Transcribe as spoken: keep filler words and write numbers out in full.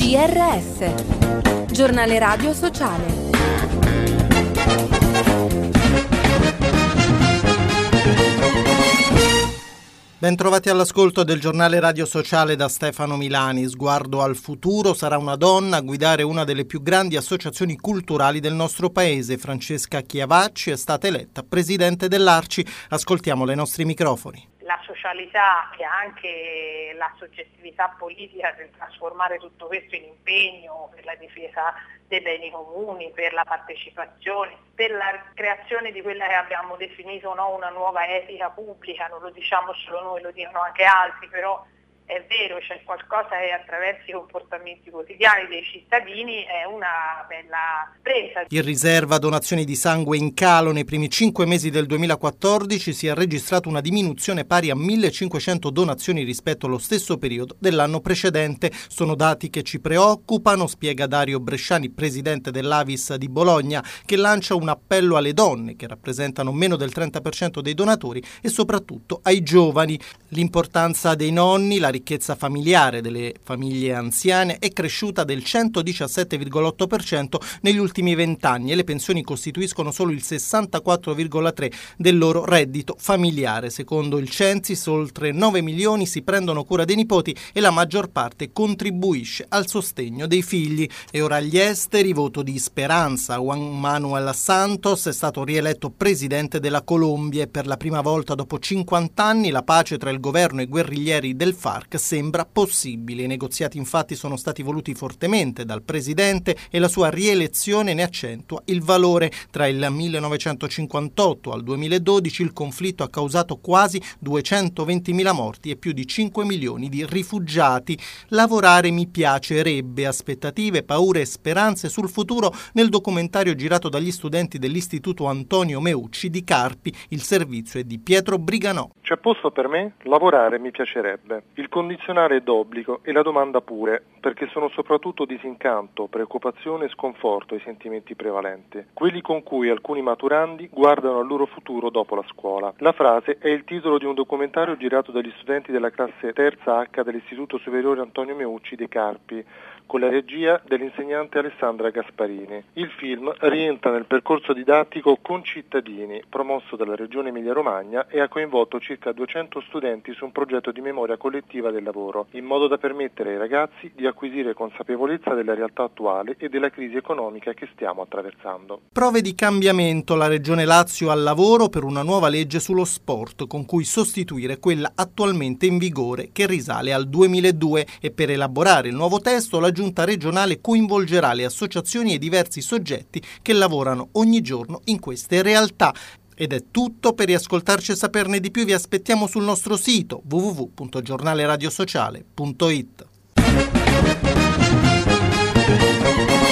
G R S, Giornale Radio Sociale. Bentrovati all'ascolto del Giornale Radio Sociale da Stefano Milani. Sguardo al futuro, sarà una donna a guidare una delle più grandi associazioni culturali del nostro paese. Francesca Chiavacci è stata eletta presidente dell'Arci. Ascoltiamole ai nostri microfoni. La socialità e anche la soggettività politica per trasformare tutto questo in impegno per la difesa dei beni comuni, per la partecipazione, per la creazione di quella che abbiamo definito no, una nuova etica pubblica. Non lo diciamo solo noi, lo dicono anche altri, però è vero, c'è qualcosa che attraverso i comportamenti quotidiani dei cittadini è una bella presa. In riserva donazioni di sangue in calo, nei primi cinque mesi del duemilaquattordici si è registrata una diminuzione pari a millecinquecento donazioni rispetto allo stesso periodo dell'anno precedente. Sono dati che ci preoccupano, spiega Dario Bresciani, presidente dell'Avis di Bologna, che lancia un appello alle donne, che rappresentano meno del trenta per cento dei donatori, e soprattutto ai giovani. L'importanza dei nonni, la ricchezza familiare delle famiglie anziane è cresciuta del centodiciassette virgola otto per cento negli ultimi vent'anni e le pensioni costituiscono solo il sessantaquattro virgola tre per cento del loro reddito familiare. Secondo il Censis, oltre nove milioni si prendono cura dei nipoti e la maggior parte contribuisce al sostegno dei figli. E ora agli esteri, voto di speranza. Juan Manuel Santos è stato rieletto presidente della Colombia e per la prima volta dopo cinquanta anni la pace tra il governo e i guerriglieri del FARC sembra possibile. I negoziati infatti sono stati voluti fortemente dal presidente e la sua rielezione ne accentua il valore. Tra il millenovecentocinquantotto al duemiladodici il conflitto ha causato quasi duecentoventimila morti e più di cinque milioni di rifugiati. Lavorare mi piacerebbe, aspettative, paure e speranze sul futuro nel documentario girato dagli studenti dell'Istituto Antonio Meucci di Carpi. Il servizio è di Pietro Briganò. C'è posto per me? Lavorare mi piacerebbe. Il condizionale è d'obbligo e la domanda pure, perché sono soprattutto disincanto, preoccupazione e sconforto i sentimenti prevalenti, quelli con cui alcuni maturandi guardano al loro futuro dopo la scuola. La frase è il titolo di un documentario girato dagli studenti della classe terza H dell'Istituto Superiore Antonio Meucci dei Carpi, con la regia dell'insegnante Alessandra Gasparini. Il film rientra nel percorso didattico Concittadini, promosso dalla Regione Emilia-Romagna, e ha coinvolto circa duecento studenti su un progetto di memoria collettiva del lavoro, in modo da permettere ai ragazzi di acquisire consapevolezza della realtà attuale e della crisi economica che stiamo attraversando. Prove di cambiamento. La Regione Lazio al lavoro per una nuova legge sullo sport, con cui sostituire quella attualmente in vigore che risale al duemiladue, e per elaborare il nuovo testo la Giunta regionale coinvolgerà le associazioni e diversi soggetti che lavorano ogni giorno in queste realtà. Ed è tutto. Per riascoltarci e saperne di più vi aspettiamo sul nostro sito w w w punto giornale radio sociale punto it.